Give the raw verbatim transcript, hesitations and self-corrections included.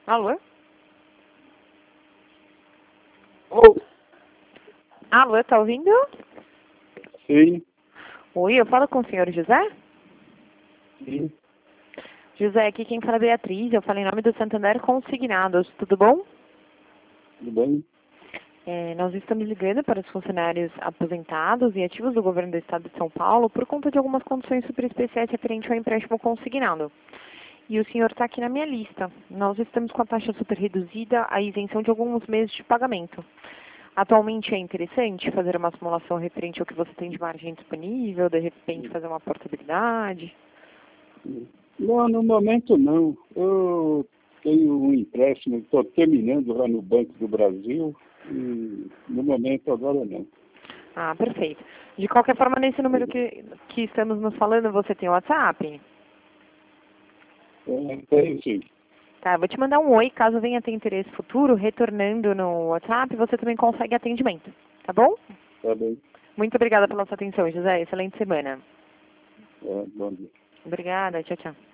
Alô? Oh, Alô, tá ouvindo? sim, Oi, eu falo com o senhor José? sim, José, aqui quem fala é Beatriz, eu falo em nome do Santander Consignados, tudo bom? tudo bem? É, nós estamos ligando para os funcionários aposentados e ativos do governo do estado de São Paulo por conta de algumas condições super especiais referentes ao empréstimo consignado. E o senhor está aqui na minha lista. Nós estamos com a taxa super reduzida, a isenção de alguns meses de pagamento. Atualmente é interessante fazer uma simulação referente ao que você tem de margem disponível, de repente fazer uma portabilidade? Não, no momento não. Eu tenho um empréstimo, estou terminando lá no Banco do Brasil e no momento agora não. Ah, perfeito. De qualquer forma, nesse número que, que estamos nos falando, você tem o WhatsApp? É, tenho sim. Tá, eu vou te mandar um oi, caso venha ter interesse futuro, retornando no WhatsApp, você também consegue atendimento, tá bom? Tá bem. Muito obrigada pela sua atenção, José. Excelente semana. É, bom dia. Obrigada, tchau, tchau.